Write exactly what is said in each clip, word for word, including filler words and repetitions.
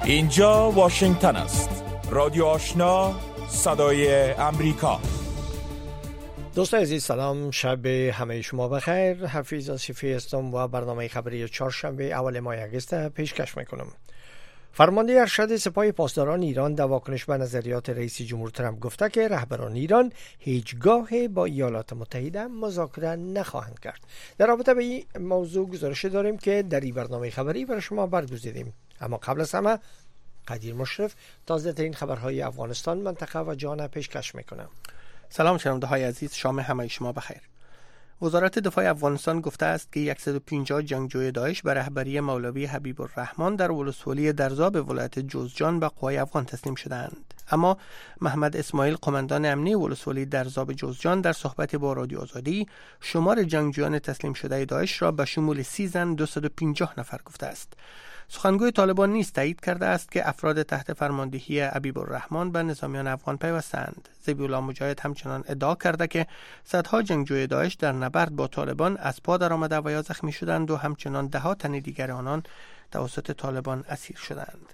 اینجا واشنگتن است. رادیو آشنا، صدای امریکا. دوستان عزیز سلام، شب همه شما بخیر. حفیظ آصفی هستم و برنامه خبری چهارشنبه اول ماه اگست پیشکش میکنم. فرمانده ارشد سپاه پاسداران ایران در واکنش به نظریات رئیس جمهور ترامپ گفته که رهبران ایران هیچگاه با ایالات متحده مذاکره نخواهند کرد. در رابطه با این موضوع گزارش داریم که در این برنامه خبری برای شما برگزیدیم. اما قبل از همه قدیر مشرف تازه ترین خبرهای افغانستان، منطقه و جهان پیشکش میکنم. سلام شنونده های عزیز، شام همه شما بخیر. وزارت دفاع افغانستان گفته است که صد و پنجاه جنگجوی داعش به رهبری مولوی حبیب الرحمن در ولسوالی درزاب ولایت جوزجان به قوای افغان تسلیم شدند. اما محمد اسماعیل، قماندان امنی ولسوالی درزاب جوزجان، در صحبت با رادیو آزادی شمار جنگجویان تسلیم شده داعش را به شمول سی زن دویست و پنجاه نفر گفته است. سخنگوی طالبان نیز تایید کرده است که افراد تحت فرماندهی حبیب الرحمن به نظامیان افغان پیوستند. ذبیح الله مجاهد همچنان ادعا کرده که صدها جنگجوی داعش در نبرد با طالبان از پا درآمده و یا زخمی شدند و همچنان ده ها تن دیگر آنان توسط طالبان اسیر شدند.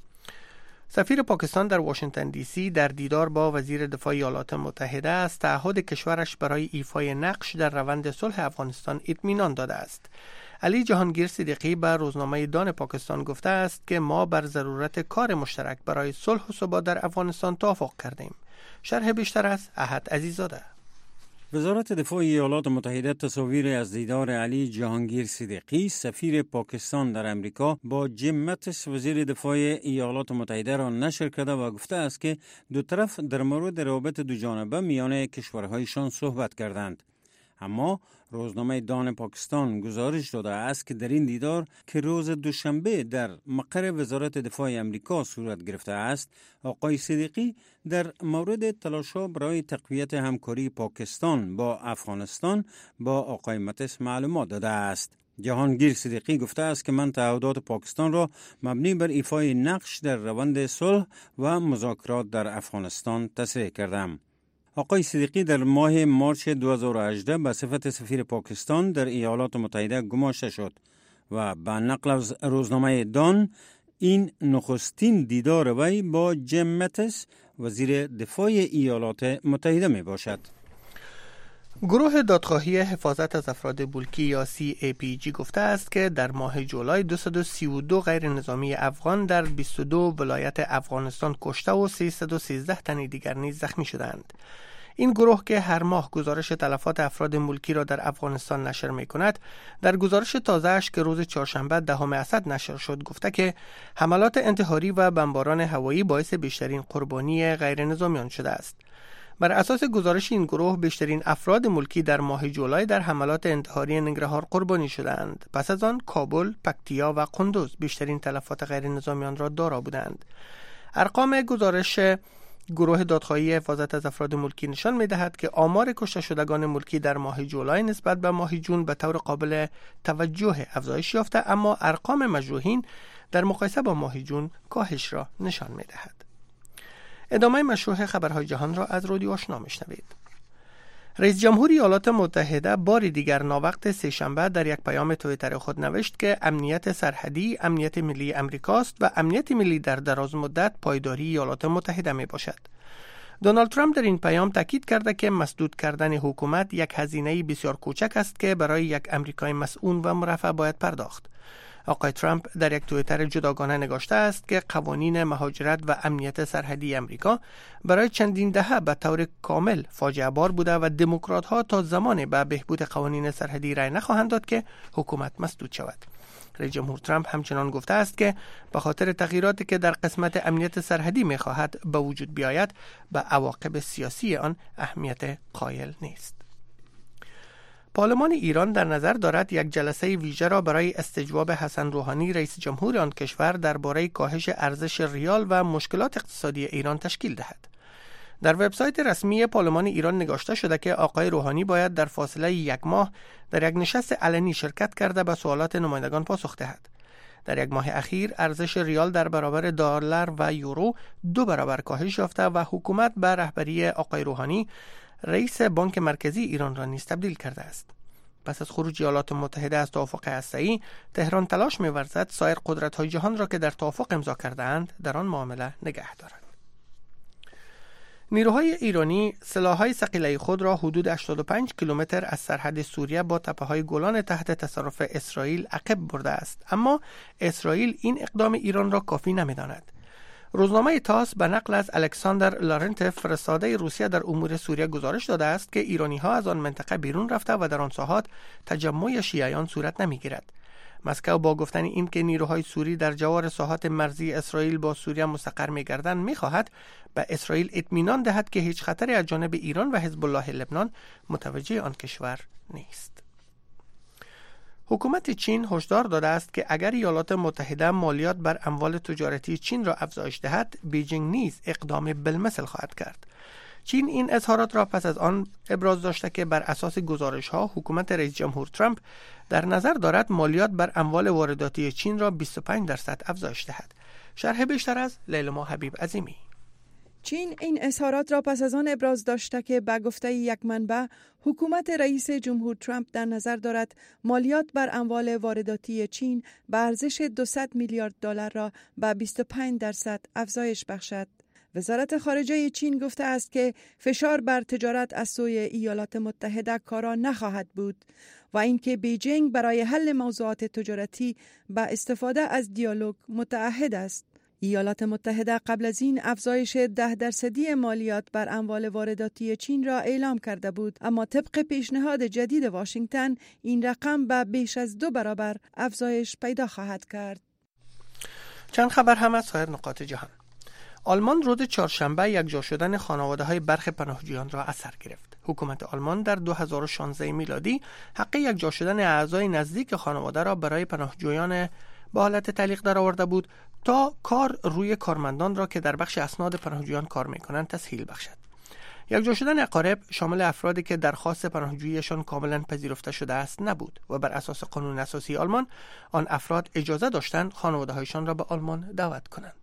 سفیر پاکستان در واشنگتن دی سی در دیدار با وزیر دفاع ایالات متحده از تعهد کشورش برای ایفای نقش در روند صلح افغانستان اطمینان داده است. علی جهانگیر صدیقی به روزنامه دان پاکستان گفته است که ما بر ضرورت کار مشترک برای صلح و ثبات در افغانستان توافق کردیم. شرح بیشتر از احد عزیزاده. وزارت دفاع ایالات متحده تصاویر از دیدار علی جهانگیر صدیقی سفیر پاکستان در امریکا با جیم ماتیس وزیر دفاع ایالات متحده را نشر کرده و گفته است که دو طرف در مورد روابط دو جانبه میان کشورهایشان صحبت کردند. اما روزنامه دان پاکستان گزارش داده است که در این دیدار که روز دوشنبه در مقر وزارت دفاع امریکا صورت گرفته است، آقای صدیقی در مورد تلاش‌ها برای تقویت همکاری پاکستان با افغانستان با آقای ماتیس معلومات داده است. جهانگیر صدیقی گفته است که من تعهدات پاکستان را مبنی بر ایفای نقش در روند صلح و مذاکرات در افغانستان تصریح کردم. آقای صدیقی در ماه مارچ دو هزار و هجده به صفت سفیر پاکستان در ایالات متحده گماشته شد و به نقل از روزنامه دان این نخستین دیدار وی با جیم ماتیس وزیر دفاع ایالات متحده می باشد. گروه دادخواهی حفاظت از افراد ملکی یا سی ای پی جی گفته است که در ماه جولای دویست و سی و دو غیر نظامی افغان در بیست و دو ولایت افغانستان کشته و سیصد و سیزده تن دیگر نیز زخمی شدند. این گروه که هر ماه گزارش تلفات افراد ملکی را در افغانستان نشر می کند، در گزارش تازه‌اش که روز چهارشنبه دهم اسد نشر شد گفته که حملات انتحاری و بمباران هوایی باعث بیشترین قربانی غیر نظامیان شده است. بر اساس گزارش این گروه بیشترین افراد ملکی در ماه جولای در حملات انتحاری ننگرهار قربانی شدند. پس از آن کابل، پکتیا و قندوز بیشترین تلفات غیر نظامیان را دارا بودند. ارقام گزارش گروه دادخواهی حفاظت از افراد ملکی نشان می‌دهد که آمار کشته شدگان ملکی در ماه جولای نسبت به ماه جون به طور قابل توجه افزایش یافته، اما ارقام مجروحین در مقایسه با ماه جون کاهش را نشان می‌دهد. ادامه مشروع خبرهای جهان را از رادیو آشنا میشنوید. رئیس جمهور ایالات متحده بار دیگر ناوقت سه‌شنبه در یک پیام توییتر خود نوشت که امنیت سرحدی امنیت ملی امریکاست و امنیت ملی در دراز مدت پایداری ایالات متحده می باشد. دونالد ترامپ در این پیام تاکید کرده که مسدود کردن حکومت یک هزینه بسیار کوچک است که برای یک امریکای مسئول و مرفه باید پرداخت. آقای ترامپ در یک توییتر جداگانه نگاشته است که قوانین مهاجرت و امنیت سرحدی امریکا برای چندین دهه به طور کامل فاجعه بار بوده و دموکرات ها تا زمان به بهبود قوانین سرحدی رای نخواهند داد که حکومت مسدود شود. رئیس جمهور ترامپ همچنان گفته است که به خاطر تغییراتی که در قسمت امنیت سرحدی می خواهد به وجود بیاید به عواقب سیاسی آن اهمیت قائل نیست. پارلمان ایران در نظر دارد یک جلسه ویژه را برای استجواب حسن روحانی رئیس جمهور آن کشور درباره کاهش ارزش ریال و مشکلات اقتصادی ایران تشکیل دهد. در وبسایت رسمی پارلمان ایران نگاشته شده که آقای روحانی باید در فاصله یک ماه در یک نشست علنی شرکت کرده به سوالات نمایندگان پاسخ دهد. در یک ماه اخیر ارزش ریال در برابر دلار و یورو دو برابر کاهش یافته و حکومت به رهبری آقای روحانی رئیس بانک مرکزی ایران را نیز تبدیل کرده است. پس از خروج ایالات متحده از توافق هسته‌ای، تهران تلاش می‌ورزد سایر قدرت‌های جهان را که در توافق امضا کرده‌اند در آن معامله نگه دارد. نیروهای ایرانی سلاح‌های ثقیله خود را حدود هشتاد و پنج کیلومتر از سرحد سوریه با تپه‌های گولان تحت تصرف اسرائیل عقب برده است، اما اسرائیل این اقدام ایران را کافی نمی‌داند. روزنامه تاس به نقل از الکساندر لارنتف فرستاده روسیه در امور سوریه گزارش داده است که ایرانی‌ها از آن منطقه بیرون رفته و در آن ساحات تجمع شیعیان صورت نمی‌گیرد. مسکو با گفتن این که نیروهای سوری در جوار ساحات مرزی اسرائیل با سوریه مستقر می‌گردند می‌خواهد به اسرائیل اطمینان دهد که هیچ خطری از جانب ایران و حزب الله لبنان متوجه آن کشور نیست. حکومت چین هشدار داده است که اگر ایالات متحده مالیات بر اموال تجارتی چین را افزایش دهد، بیجینگ نیز اقدام بالمثل خواهد کرد. چین این اظهارات را پس از آن ابراز داشته که بر اساس گزارش‌ها حکومت رئیس جمهور ترامپ در نظر دارد مالیات بر اموال وارداتی چین را بیست و پنج درصد افزایش دهد. شرح بیشتر از لیلما حبیب عظیمی. چین این اظهارات را پس از آن ابراز داشته که به گفته یک منبع حکومت رئیس جمهور ترامپ در نظر دارد مالیات بر اموال وارداتی چین به ارزش دویست میلیارد دلار را به بیست و پنج درصد افزایش بخشد. وزارت خارجه چین گفته است که فشار بر تجارت از سوی ایالات متحده کارا نخواهد بود و اینکه بیجینگ برای حل موضوعات تجارتی به استفاده از دیالوگ متعهد است. ایالات متحده قبل از این افزایش ده درصدی مالیات بر اموال وارداتی چین را اعلام کرده بود، اما طبق پیشنهاد جدید واشنگتن این رقم به بیش از دو برابر افزایش پیدا خواهد کرد. چند خبر هم از سایر نقاط جهان. آلمان روز چهارشنبه یکجا شدن خانواده‌های برخی پناهجویان را از سر گرفت. حکومت آلمان در دو هزار و شانزده میلادی حق یکجا شدن اعضای نزدیک خانواده را برای پناهجویان با حالت تعلیق درآورده بود تا کار روی کارمندان را که در بخش اسناد پناهجویان کار می‌کنند تسهیل بخشد. یکجا شدن اقارب شامل افرادی که درخواست پناهجوییشان کاملا پذیرفته شده است نبود و بر اساس قانون اساسی آلمان آن افراد اجازه داشتند خانواده‌هایشان را به آلمان دعوت کنند.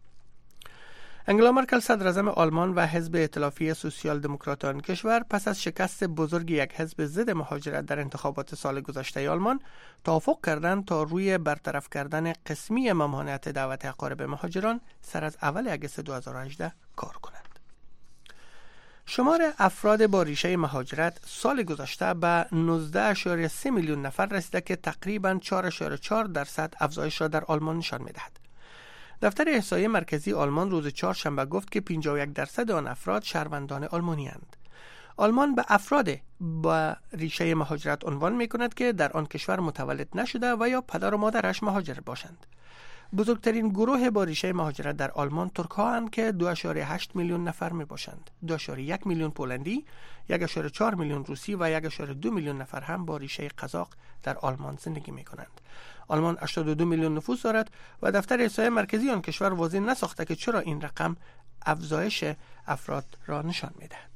انگلا مرکل صدراعظم آلمان و حزب ائتلافی سوسیال دموکراتان کشور پس از شکست بزرگ یک حزب ضد مهاجرت در انتخابات سال گذشته آلمان توافق کردند تا روی برطرف کردن قسمی ممانعت دعوت اقارب مهاجران سر از اول آگوست دو هزار و هجده کار کنند. شمار افراد با ریشه مهاجرت سال گذشته به نوزده ممیز سه میلیون نفر رسیده که تقریباً چهار ممیز چهار درصد افزایش را در آلمان نشان می‌دهد. دفتر احصایی مرکزی آلمان روز چهارشنبه گفت که پنجاه و یک درصد آن افراد شهروندان آلمانی اند. آلمان به افراد با ریشه مهاجرت عنوان می کند که در آن کشور متولد نشده و یا پدر و مادرش مهاجر باشند. بزرگترین گروه با ریشه مهاجرت در آلمان ترک ها اند که دو ممیز هشت میلیون نفر می باشند. دو ممیز یک میلیون پولندی، یک ممیز چهار میلیون روسی و یک ممیز دو میلیون نفر هم با ریشه قزاق در آلمان زندگی می کنند. آلمان هشتاد و دو میلیون نفوس دارد و دفتر احصای مرکزی آن کشور واضح نساخته که چرا این رقم افزایش افراد را نشان می‌دهد.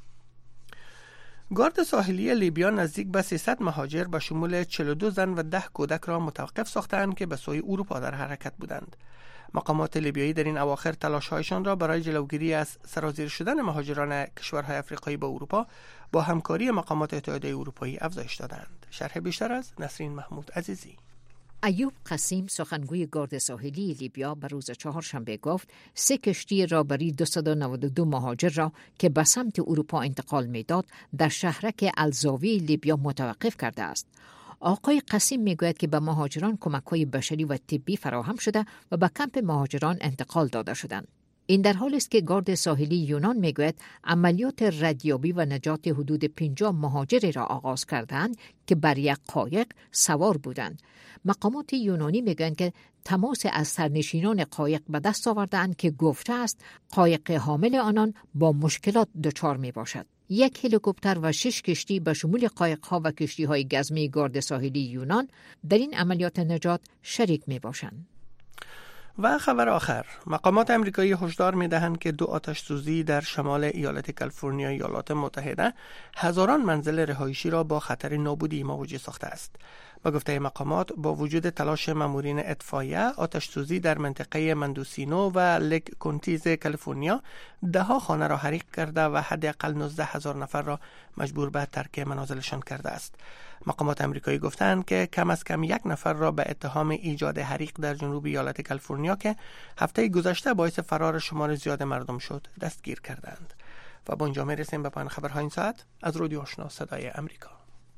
گارد ساحلی لیبیا نزدیک به سیصد مهاجر به شمول چهل و دو زن و ده کودک را متوقف ساختند که به سوی اروپا در حرکت بودند. مقامات لیبیایی در این اواخر تلاش‌هایشان را برای جلوگیری از سرازیر شدن مهاجران کشورهای افریقایی به اروپا با همکاری مقامات اتحادیه اروپایی افزایش دادند. شرح بیشتر از نسرین محمود عزیزی. ایوب قسیم سخنگوی گارد ساحلی لیبیا به روز چهارشنبه گفت سه کشتی رهبری دویست و نود و دو مهاجر را که به سمت اروپا انتقال می‌داد در شهرک الزاویه لیبیا متوقف کرده است. آقای قسیم میگوید که به مهاجران کمک‌های بشری و طبی فراهم شده و به کمپ مهاجران انتقال داده شدند. این در حالی است که گارد ساحلی یونان میگوید عملیات ردیابی و نجات حدود پنجاه مهاجری را آغاز کردند که بر یک قایق سوار بودند. مقامات یونانی میگویند که تماس از سرنشینان قایق به دست آورده‌اند که گفته است قایق حامل آنان با مشکلات دچار می باشد. یک هلیکوپتر و شش کشتی به شمول قایق‌ها و کشتی‌های گزمی گارد ساحلی یونان در این عملیات نجات شریک می باشند. و خبر آخر، مقامات امریکایی هشدار می‌دهند که دو آتش سوزی در شمال ایالت کالیفرنیا ایالات متحده هزاران منزل رهایشی را با خطر نابودی مواجه ساخته است. با گفته مقامات با وجود تلاش مامورین اطفائیه، آتش سوزی در منطقه مندوسینو و لک کونتیز کالیفرنیا ده ها خانه را حریق کرده و حداقل نوزده هزار نفر را مجبور به ترک منازلشان کرده است. مقامات امریکایی گفتند که کم از کم یک نفر را به اتهام ایجاد حریق در جنوب ایالت کالیفرنیا که هفته گذشته باعث فرار شمار زیاد مردم شد دستگیر کردند. و با اینجا میرسیم به پایان خبرهای این ساعت از رادیو آشنا صدای امریکا.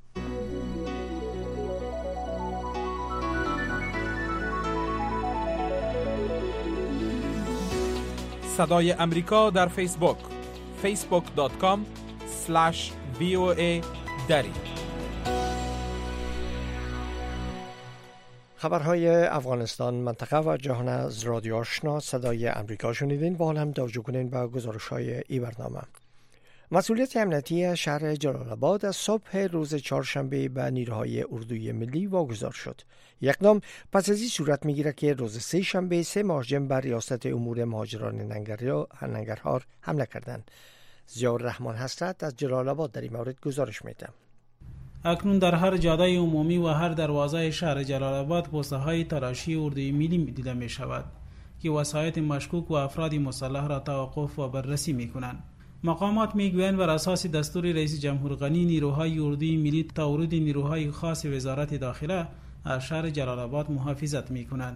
صدای امریکا در فیسبوک فیسبوک دات کام اسلش وی او ای دری. خبرهای افغانستان، منطقه و جهان از رادیو آشنا صدای امریکا شنیدین و حالا هم توجه کنین به گزارش‌های این برنامه. مسئولیت امنیتی شهر جلال آباد از صبح روز چهارشنبه به نیروهای اردوی ملی واگذار شد. یک اقدام پس از این صورت میگیره که روز سه شنبه سه مهاجم بر ریاست امور مهاجران ننگرهار حمله کردند. ضیاء الرحمن حسرت از جلال آباد در این مورد گزارش میده. اکنون در هر جاده عمومی و هر دروازه شهر جلال آباد پوسترهای تلاشی اردوی ملی دیده می شود که وسایط مشکوک و افراد مسلح را توقف و بررسی می کنند. مقامات میگویند بر اساس دستور رئیس جمهور غنی نیروهای اردوی ملی تا ورود نیروهای خاص وزارت داخله از شهر جلال آباد محافظت میکنند.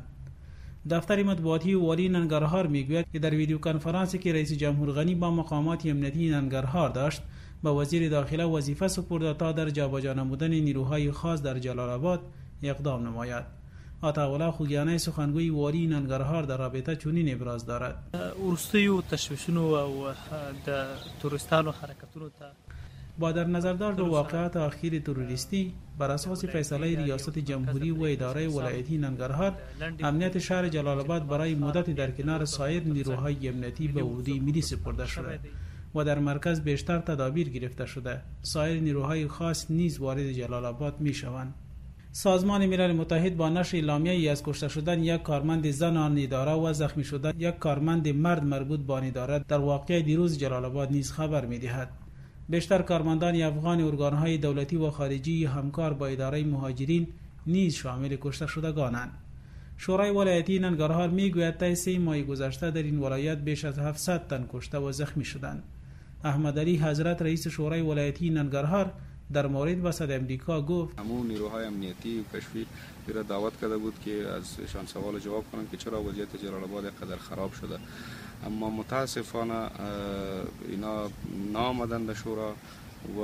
دفتر مطبوعاتی والی ننگرهار میگوید که در ویدیو کنفرانسی که رئیس جمهور غنی با مقامات امنیتی ننگرهار داشت به وزیر داخله وظیفه سپرد تا در جابجا نمودن نیروهای خاص در جلال آباد اقدام نماید. عطاالله خوگیانی سخنگوی والی ننگرهار در رابطه چنین ابراز دارد. ورستیو تشویشونو و د توریستانو حرکتونو ته با در نظر داشت واقعات اخیر تروریستی بر اساس فیصله ریاست جمهوری و اداره ولایتی ننگرهار امنیت شهر جلال آباد برای مدت در کنار سایر نیروهای امنیتی به اردوی ملی سپرده شده و در مرکز بیشتر تدابیر گرفته شده. سایر نیروهای خاص نیز وارد جلال آباد می شوند. سازمان ملل متحد با نشر اعلامیه‌ای از کشته شدن یک کارمند زن آن اداره و زخمی شدن یک کارمند مرد مربوط به آن اداره در واقعه دیروز جلال آباد نیز خبر می‌دهد. بیشتر کارمندان افغان ارگان‌های دولتی و خارجی همکار با اداره مهاجرین نیز شامل کشته شدگانند. شورای ولایتی ننگرهار میگوید تا سه ماه گذشته در این ولایت بیش از هفتصد تن کشته و زخمی شدند. احمد علی حضرت رئیس شورای ولایتی ننگرهار در مورد وسط امریکا گفت همون نیروهای امنیتی و کشفی را دعوت کرده بود که ازشان سوال جواب کنند که چرا وضعیت جلال آباد قدر خراب شده، اما متاسفانه اینا نامدن به شورا و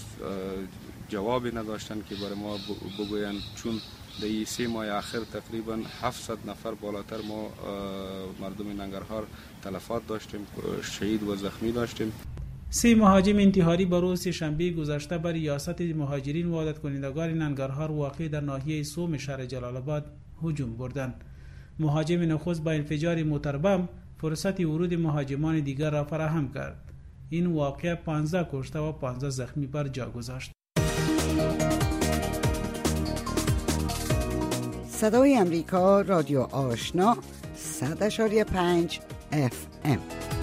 جوابی نداشتن که برای ما بگویند، چون در این سه ماه آخر تقریبا هفتصد نفر بالاتر ما مردم ننگرهار تلفات داشتیم، شهید و زخمی داشتیم. سه مهاجم انتحاری به روز شنبه گذشته بر ریاست مهاجرین و عادت کنندگان ننگرهار واقع در ناحیه سوم شهر جلال آباد هجوم بردند. مهاجم نخست با انفجار موتربم فرصت ورود مهاجمان دیگر را فراهم کرد. این واقعه پانزده کشته و پانزده زخمی بر جا گذاشت. صدای امریکا، رادیو آشنا، صد اشاری پنج اف ام.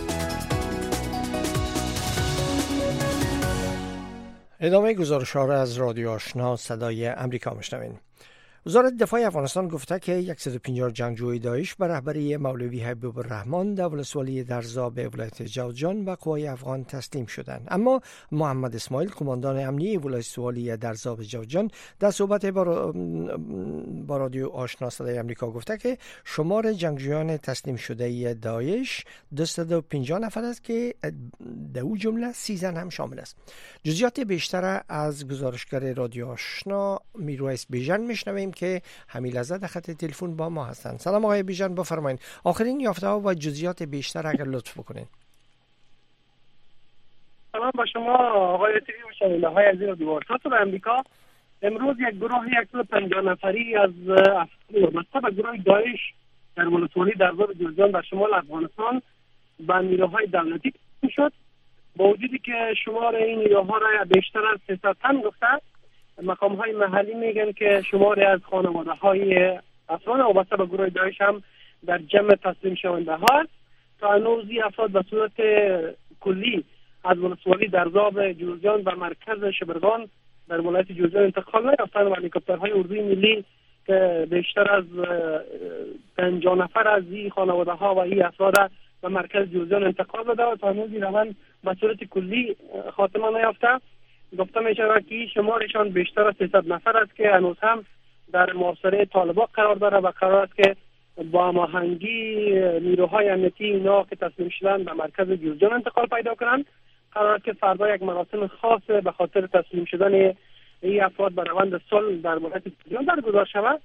ادامه گزارش‌ها را از رادیو آشنا صدای امریکا میشنوین. وزارت دفاع افغانستان گفته که صد و پنجاه جنگجوی داعش به رهبری مولوی حبیب الرحمن در ولسوالی درزا ولایت جوزجان به قوای افغان تسلیم شدند. اما محمد اسماعیل قماندان امنیتی ولسوالی درزا جوزجان در صحبت با رادیو آشنا صدای امریکا گفته که شمار جنگجویان تسلیم شده داعش دویست و پنجاه نفر است که در او جمله سیزده هم شامل است. جزئیات بیشتر از گزارشگر رادیو آشنا میرویس بیژن میشنویم که همین لحظه در خط تلفن با ما هستند. سلام آقای بیژن، بفرمایید آخرین یافته‌ها و جزئیات بیشتر اگر لطف بکنین. سلام با شما آقای تیوی و شنونده‌های عزیز رادیو آشنا امریکا. امروز یک گروه صد و پنجاه نفری از افراد وابسته به گروه داعش در ولسوالی درزا جوزجان در شمال افغانستان به نیروهای دولتی شد. با وجودی که شمار این نیروها را بیشتر از سیصد تن گفته، مقام های محلی میگن که شماری از خانواده های افراد وابسته به گروه داعش هم در جمع تسلیم شونده ها. تا هنوز افراد به صورت کلی از ولسوالی درزا جوزجان و مرکز شبرغان در ولایت جوزجان انتقال نیافتند و هلیکوپترهای اردوی ملی که بیشتر از پنجاه نفر از این خانواده ها و این افراد به مرکز جوزجان انتقال داده و تا هنوز روند به صورت کلی خاتمه نیافته. گفته می شود که شمارشان بیشتر از سیصد نفر است که هنوز هم در محاصره طالبان قرار داره و قرار است که با هماهنگی نیروهای امنیتی اینا که تسلیم شدن به مرکز جوزجان انتقال پیدا کنند. قرار است که فردا یک مراسم خاص به خاطر تسلیم شدن این افراد به روند صلح در ولایت جوزجان برگزار شود.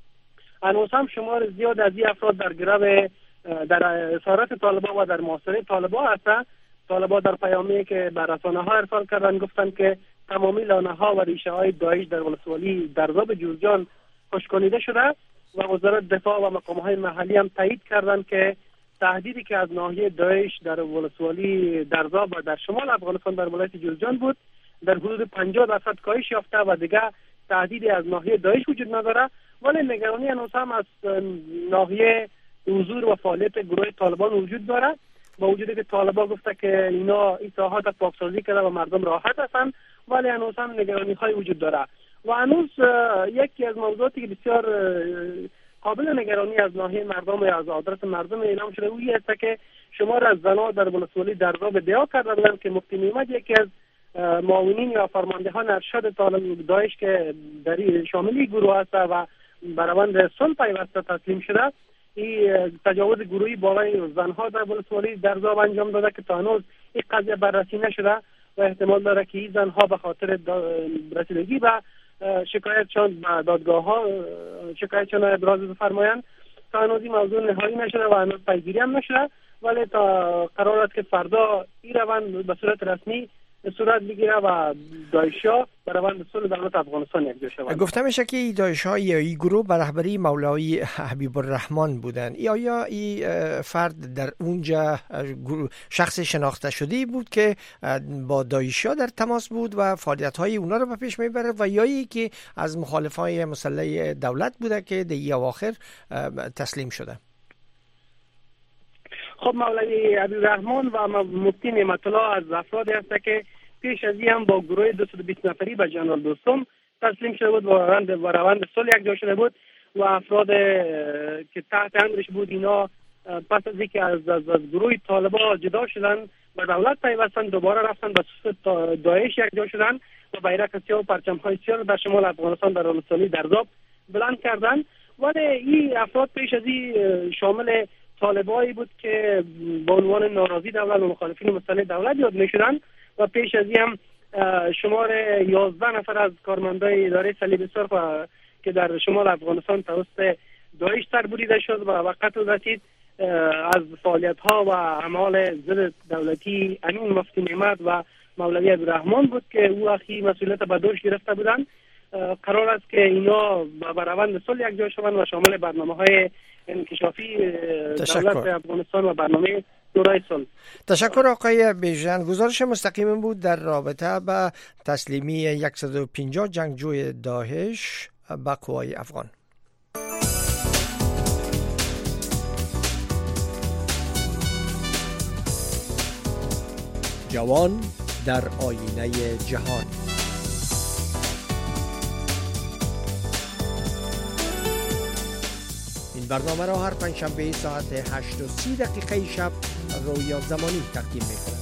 هنوز هم شمار زیاد از این افراد در گرو در اسارت طالبان و در محاصره طالبان هستند. طالبان در پیامی که به رسانه‌ها ارسال کردن گفتند که تمامی لانه‌ها و ریشه‌های داعش در ولسوالی درزاب جوزجان خشک‌کنیده شده و وزارت دفاع و مقام‌های محلی هم تایید کردند که تهدیدی که از ناحیه داعش در ولسوالی درزاب و در شمال افغانستان در ولایت جوزجان بود در حدود پنجاه درصد کاهش یافته و دیگه تهدیدی از ناحیه داعش وجود نداره، ولی نگرانی هنوز هم از ناحیه حضور و فعالیت گروه طالبان وجود داره. با وجودی که طالبان گفته که اینا اصلاحات پاکسازی کرده و مردم راحت هستند، ولی هنوز هم نگرانی های وجود داره و هنوز یکی از موضوعاتی که بسیار قابل نگرانی از ناحیه مردم یا از آدرس مردم اعلام شده اویی است که شمار از زنان در ولسوالی درزاب ادعا کرده بودند که مفتی نعمت یکی از معاونین یا فرماندهان ارشد طالب داعش که در شاملی گروه است و برآورد صلح پیوسته تسلیم شده، این تجاوز گروهی بالای زنها در ولسوالی درزاب انجام داده که تا هنوز این قضیه بررسی نشده و احتمال داره که این زنها به خاطر رسیدگی به شکایتشان به دادگاه ها شکایتشان را ابراز بفرمایند. تا هنوز این موضوع نهایی نشده و هنوز پیگیری هم نشده، ولی تا قرار است که فردا این روند به صورت رسمی صورت بگیره و داعش‌ها به روند صلح دولت افغانستان یکجا شوند. گفته میشه که این داعش‌ها یا این گروه به رهبری مولوی حبیب الرحمن بودن. یا یا این فرد در اونجا شخص شناخته شده بود که با داعش‌ها در تماس بود و فعالیت‌های اونا رو به پیش میبره و یا ای که از مخالفای مسلح دولت بوده که در اواخر تسلیم شده. خب مولوی حبیب الرحمن و مفتی نعمت الله از افرادی هست که پیش از این هم با گروه دویست و بیست نفری به جنرال دوستم تسلیم شده بود و روند و روند صلح یکجا شده بود و افراد که تحت امرش بود اینا پس از اینکه از, از, از گروه طالبان جدا شدن و دولت پیوستن دوباره رفتن به صف داعش یکجا شدن و بیرق سیاه و پرچم‌های سیاه در شمال افغانستان در ولسوالی درزاب بلند کردن. ولی این افراد پیش از این شامل طالبایی بود که با عنوان ناراضی دولت و مخالفین مسلح دولت یاد می‌شدن و پیش از این هم شمار یازده نفر از کارمندای اداره صلیب سرخ که در شمال افغانستان توسط داعش سربریده شد و قتل رسید از فعالیت‌ها و اعمال ضد دولتی امین مفتی نعمت و مولوی عبدالرحمن بود که او اخی مسئولیت به دوش گرفته بودند. قرار است که اینا به روند صلح یکجا شوند و شامل برنامه‌های انکشافی دولت افغانستان و برنامه دورای صلح. تشکر آقای بیژن. گزارش مستقیم بود در رابطه با تسلیمی صد و پنجاه جنگجوی داعش به قوای افغان. جوان در آینه جهان. این برنامه را هر پنجشنبه ساعت هشت و سی دقیقه شب رویا زمانی تقدیم می‌کند.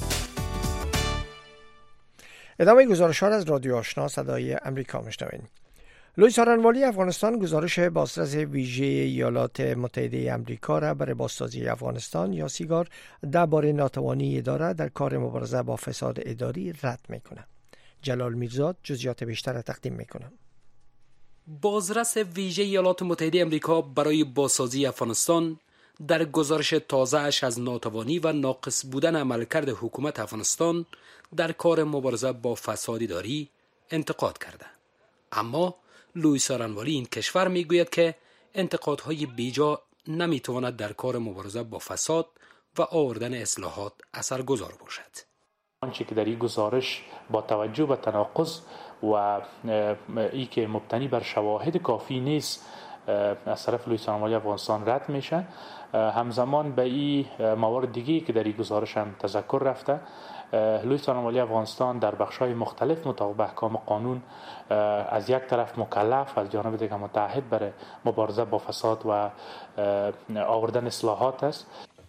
ادامه گزارش ها از رادیو آشنا صدای امریکا میشنوید. لوئیس آرنوالی افغانستان گزارش بازرس ویژه ایالات متحده آمریکا را برای بازسازی افغانستان یا سیگار درباره ناتوانی اداره در کار مبارزه با فساد اداری رد می‌کند. جلال میرزاد جزئیات بیشتر را تقدیم می‌کند. بازرس ویژه ایالات متحده آمریکا برای بازسازی افغانستان در گزارش تازه‌اش از ناتوانی و ناقص بودن عملکرد حکومت افغانستان در کار مبارزه با فساد اداری انتقاد کرده. اما لوئیس آرنوالی این کشور میگوید که انتقادهای بیجا نمیتواند در کار مبارزه با فساد و آوردن اصلاحات اثرگذار باشد. آنچه که در این گزارش با توجه به تناقض و ای که مبتنی بر شواهد کافی نیست از طرف لوئیس آرنوالی افغانستان رد میشه، همزمان به این موارد دیگه که در این گزارش هم تذکر رفته، لوئیس آرنوالی افغانستان در بخش‌های مختلف مطابق احکام قانون از یک طرف مکلف، از جانب دیگر متعهد برای مبارزه با فساد و آوردن اصلاحات است.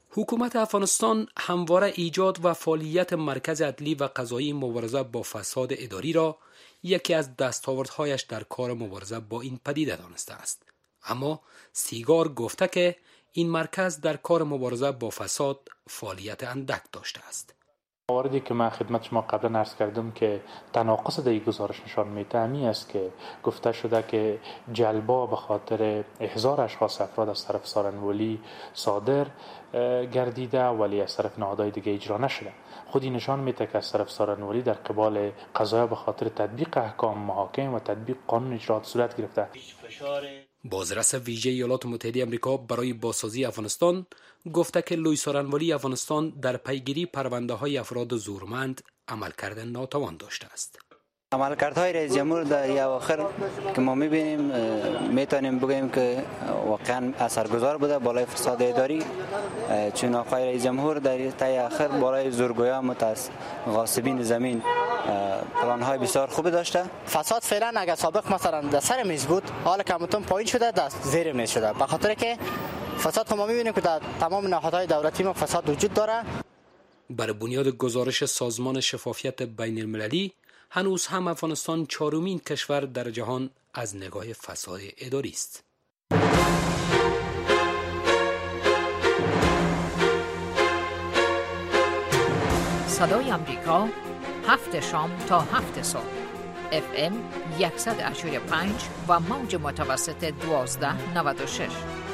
حکومت افغانستان همواره ایجاد و فعالیت مرکز عدلی و قضایی مبارزه با فساد اداری را یکی از دستاوردهایش در کار مبارزه با این پدیده دانسته است. اما سیگار گفته که این مرکز در کار مبارزه با فساد فعالیت اندک داشته است. مواردی که من خدمت شما قبلا عرض کردم که تناقض در این گزارش نشان میده همی است که گفته شده که جلبا به خاطر احضار اشخاص افراد از طرف سارنولی صادر گردیده ولی از طرف نهادهای دیگه اجرا نشده. خودی نشان میده که از طرف سارنولی در قبال قضایا به خاطر تطبیق احکام محاکم و تطبیق قانون اجرات صورت گرفته. بازرس ویژه ایالات متحده آمریکا برای بازسازی افغانستان گفته که لوی سارنوالی افغانستان در پیگیری پرونده های افراد زورمند عملکرد ناتوان داشته است. عملکردهای رئیس جمهور در یا آخر که ما میبینیم میتونیم بگیم که واقعا اثرگذار بوده بالای فساد اداری، چون آقای رئیس جمهور در طی آخر بالای زورگویا متأس غاصبین زمین پلان‌های بسیار خوبی داشته. فساد فعلا اگر سابق مثلا در سر میز بود، حالا که همتون پایین شده دست زیر میز شده، به خاطر که فساد ما میبینیم که در تمام نهادهای دولتی ما فساد وجود داره. بر بنیاد گزارش سازمان شفافیت بین المللی هنوز هم افغانستان چهارمین کشور در جهان از نگاه فساد اداری است. صدای آمریکا هفت شام تا هفت صبح اف ام صد و هشتاد و پنج و موج متوسط دوازده نود و شش.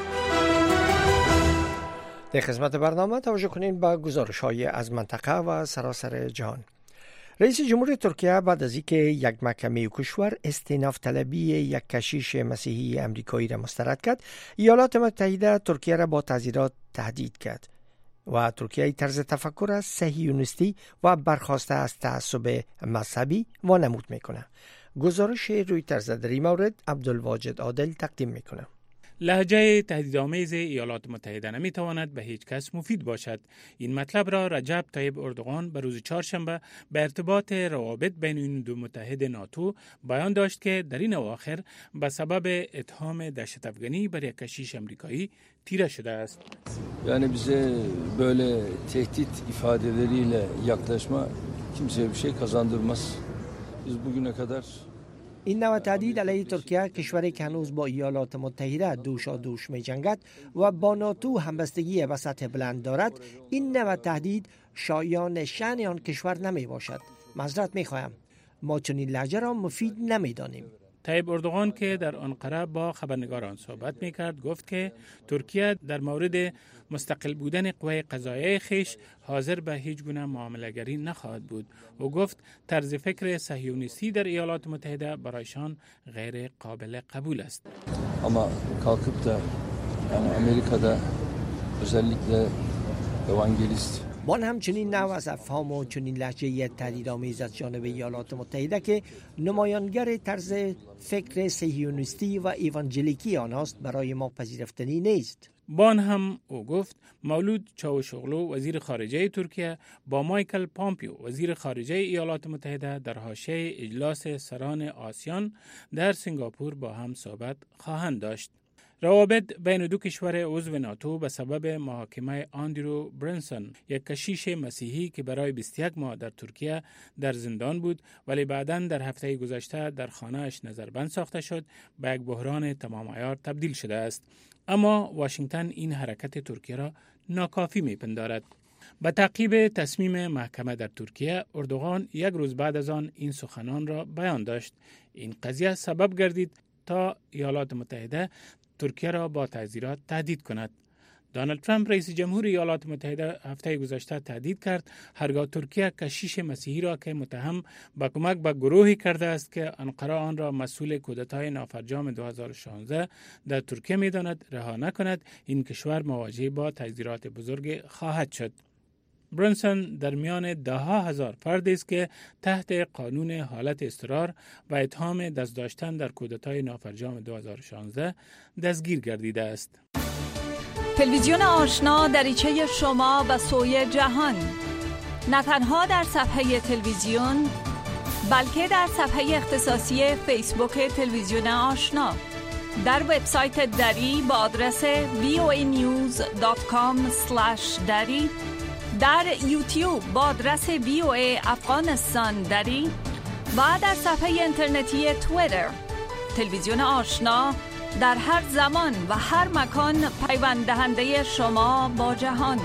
در خدمت برنامه توجه کنین به گزارش‌های از منطقه و سراسر جهان. رئیس جمهور ترکیه بعد از اینکه یک محکمه کشور استئناف طلبی یک کشیش مسیحی امریکایی را مسترد کرد، ایالات متحده ترکیه را با تعزیرات تهدید کرد و ترکیه طرز تفکر صهیونیستی و برخاسته از تعصب مذهبی وانمود میکنه. گزارش رویترز در این مورد عبدالواجد عادل تقدیم میکنه. لهجه تهدیدآمیز ایالات متحده نمیتواند به هیچ کس مفید باشد. این مطلب را رجب طیب اردوغان به روز چهارشنبه به ارتباط روابط بین این دو متحد ناتو بیان داشت که در این اواخر به سبب اتهام دهشت افغانی بر یک کشیش امریکایی tire şuda است. Yani bize böyle tehdit ifadeleriyle yaklaşma kimseye bir şey kazandırmaz. Biz bugüne kadar این نوع تهدید علیه ترکیه، کشوری که هنوز با ایالات متحده دوشا دوش می جنگد و با ناتو همبستگی به سطح بلند دارد، این نوع تهدید شایان شأن آن کشور نمی باشد. معذرت می خواهم، ما چنین لهجه را مفید نمی دانیم. طیب اردوغان که در آنقره با خبرنگاران صحبت می کرد گفت که ترکیه در مورد مستقل بودن قوه قضاییه خیش حاضر به هیچ گونه معامله‌گری نخواهد بود. او گفت طرز فکر صهیونیستی در ایالات متحده برایشان غیر قابل قبول است. اما kalkıp da yani Amerika'da özellikle evangelist با همچنین نوع از افهام و چنین لهجه تهدیدآمیز از جانب ایالات متحده که نمایانگر طرز فکر صهیونیستی و ایوانجلیکی آنهاست برای ما پذیرفتنی نیست. بان هم او گفت مولود چاوشوغلو وزیر خارجه ترکیه با مایکل پامپیو وزیر خارجه ایالات متحده در حاشیه اجلاس سران آسیان در سنگاپور با هم صحبت خواهند داشت. روابط بین دو کشور عضو ناتو به سبب محاکمه آندرو برنسون، یک کشیش مسیحی که برای بیست و یک ماه در ترکیه در زندان بود ولی بعداً در هفته گذشته در خانه‌اش نظربند ساخته شد، به یک بحران تمام عیار تبدیل شده است. اما واشنگتن این حرکت ترکیه را ناکافی می‌پندارد. به تعقیب تصمیم محکمه در ترکیه، اردوغان یک روز بعد از آن این سخنان را بیان داشت. این قضیه سبب گردید تا ایالات متحده ترکیه را با تعزیرات تهدید کند. دونالد ترامپ رئیس جمهور ایالات متحده هفته گذشته تهدید کرد هرگاه ترکیه کشیش مسیحی را که متهم به کمک به گروهی کرده است که آنقره آن را مسئول کودتای نافرجام دو هزار و شانزده در ترکیه می‌داند رها نکند، این کشور مواجه با تعزیرات بزرگ خواهد شد. برنسون در میان ده ها هزار فرد است که تحت قانون حالت اضطرار و اتهام دست داشتن در کودتای نافرجام دو هزار و شانزده دستگیر گردیده است. تلویزیون آشنا دریچه شما و سوی جهان، نه تنها در صفحه تلویزیون بلکه در صفحه اختصاصی فیسبوک تلویزیون آشنا. در وبسایت دری با آدرس وی او ای نیوز دات کام اسلش دری، در یوتیوب با آدرس وی او ای افغانستان دری و در صفحه اینترنتی توییتر. تلویزیون آشنا در هر زمان و هر مکان پیوند دهنده شما با جهان.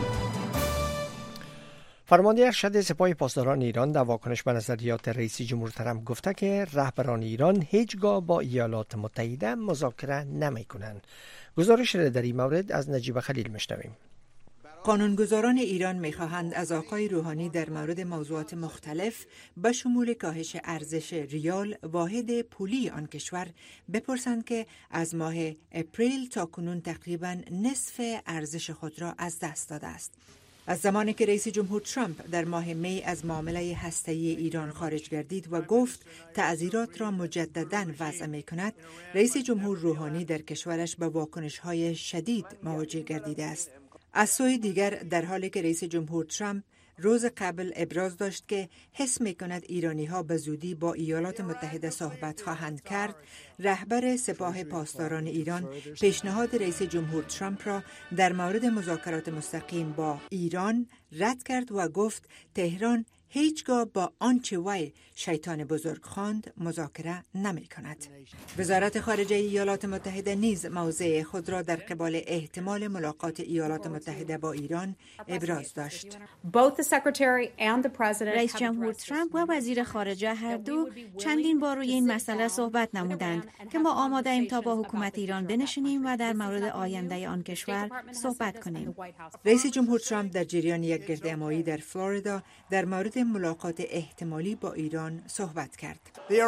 فرمانده ارشد سپاه پاسداران ایران در واکنش به نظریات رئیس جمهور ترامپ گفته که رهبران ایران هیچگاه با ایالات متحده مذاکره نمی کنند. گزارش را در این مورد از نجیب خلیل میشنویم. قانونگذاران ایران می‌خواهند از آقای روحانی در مورد موضوعات مختلف به شمول کاهش ارزش ریال واحد پولی آن کشور بپرسند که از ماه اپریل تا کنون تقریباً نصف ارزش خود را از دست داده است. از زمانی که رئیس جمهور ترامپ در ماه می از معامله هسته‌ای ایران خارج گردید و گفت تعزیرات را مجدداً وضع می‌کند، رئیس جمهور روحانی در کشورش به واکنش‌های شدید مواجه گردیده است. از سوی دیگر در حالی که رئیس جمهور ترامپ روز قبل ابراز داشت که حس می‌کند ایرانی‌ها به زودی با ایالات متحده صحبت خواهند کرد، رهبر سپاه پاسداران ایران پیشنهاد رئیس جمهور ترامپ را در مورد مذاکرات مستقیم با ایران رد کرد و گفت تهران هیچگاه با آنچه وی شیطان بزرگ خواند مذاکره نمی کند. وزارت خارجه ایالات متحده نیز موضع خود را در قبال احتمال ملاقات ایالات متحده با ایران ابراز داشت. رئیس جمهور ترامپ و وزیر خارجه هر دو چندین بار روی این مسئله صحبت نمودند که ما آماده ایم تا با حکومت ایران بنشینیم و در مورد آینده آن کشور صحبت کنیم. رئیس جمهور ترامپ در جریان یک گردهمایی در فلوریدا در مورد ملاقات احتمالی با ایران صحبت کرد.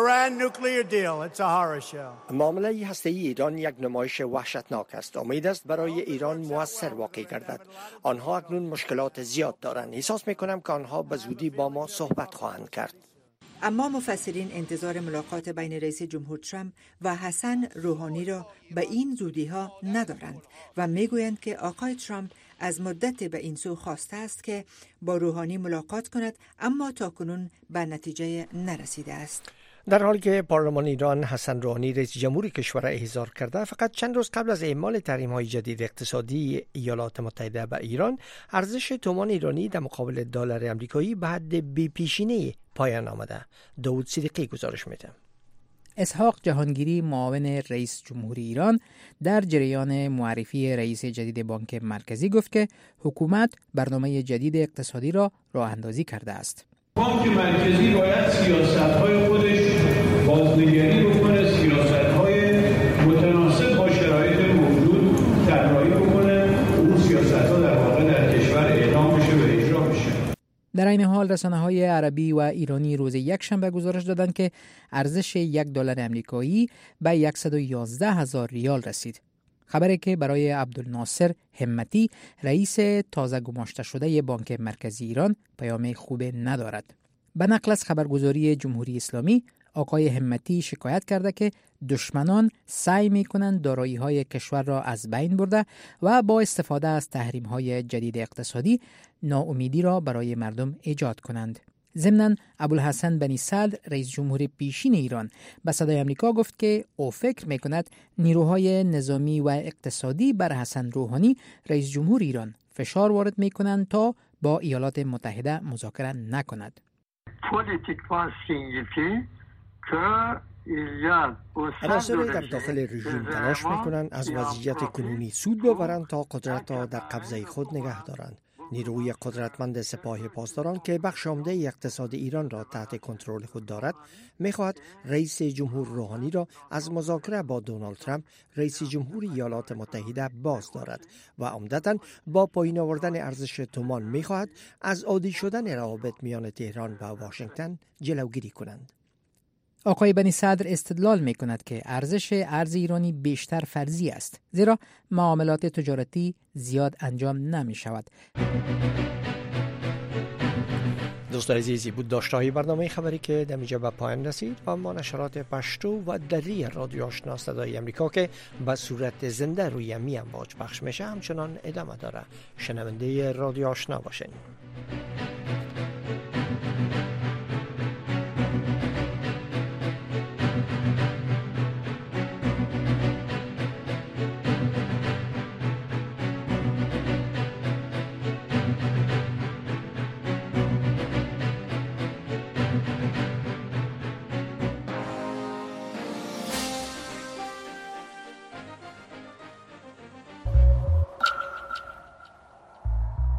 معامله هسته‌ای ایران یک نمایش وحشتناک است. امید است برای ایران موثر واقع گردد. آنها اکنون مشکلات زیاد دارند. احساس می‌کنم که آنها به زودی با ما صحبت خواهند کرد. اما مفسرین انتظار ملاقات بین رئیس جمهور ترامپ و حسن روحانی را به این زودی‌ها ندارند و میگویند که آقای ترامپ از مدت به این سو خواسته است که با روحانی ملاقات کند، اما تاکنون به نتیجه نرسیده است. در حالی که پارلمان ایران حسن روحانی رئیس جمهور کشور احضار کرده، فقط چند روز قبل از اعمال تحریم‌های جدید اقتصادی ایالات متحده به ایران، ارزش تومان ایرانی در مقابل دلار آمریکایی به حد بی‌پیشینه‌ای پایان آمده. داوود صدیقی گزارش میده. اسحاق جهانگیری معاون رئیس جمهوری ایران در جریان معرفی رئیس جدید بانک مرکزی گفت که حکومت برنامه جدید اقتصادی را راه اندازی کرده است. بانک مرکزی باید سیاست‌های خودش بازنگری بکنه، سیاست‌های متناسب با شرایط موجود طراحی بکنه، اون سیاست‌ها در واقع در کشور اعلام بشه و اجرا بشه. در این حال رسانه‌های عربی و ایرانی روز یکشنبه گزارش دادند که ارزش یک دلار آمریکایی به صد و یازده هزار ریال رسید. خبری که برای عبدالناصر همتی رئیس تازه گماشته شده بانک مرکزی ایران پیام خوب ندارد. به نقل از خبرگزاری جمهوری اسلامی، آقای همتی شکایت کرده که دشمنان سعی می‌کنند دارایی‌های کشور را از بین برده و با استفاده از تحریم‌های جدید اقتصادی ناامیدی را برای مردم ایجاد کنند. ضمناً ابوالحسن بنی صدر رئیس جمهور پیشین ایران به صدای آمریکا گفت که او فکر می‌کند نیروهای نظامی و اقتصادی بر حسن روحانی رئیس جمهور ایران فشار وارد می‌کنند تا با ایالات متحده مذاکره نکند. عناصری در داخل رژیم تلاش می‌کنند از وضعیت کنونی سود ببرند تا قدرت را در قبضه خود نگه دارند. نیروی قدرتمند سپاه پاسداران که بخش عمده اقتصاد ایران را تحت کنترل خود دارد، می‌خواهد رئیس جمهور روحانی را از مذاکره با دونالد ترامپ رئیس جمهور ایالات متحده باز دارد و عمدتاً با پایین آوردن ارزش تومان می‌خواهد از عادی شدن روابط میان تهران و واشنگتن جلوگیری کنند. آقای بنی صدر استدلال می کند که ارزش ارز ایرانی بیشتر فرضی است، زیرا معاملات تجارتی زیاد انجام نمی شود. دوستان عزیزی بود داشته‌های برنامه خبری که در اینجا به پایان رسید و ما نشرات پشتو و دری رادیو آشنا صدای امریکا که به صورت زنده روی می امواج پخش میشه همچنان ادامه داره. شنونده رادیو آشنا باشین.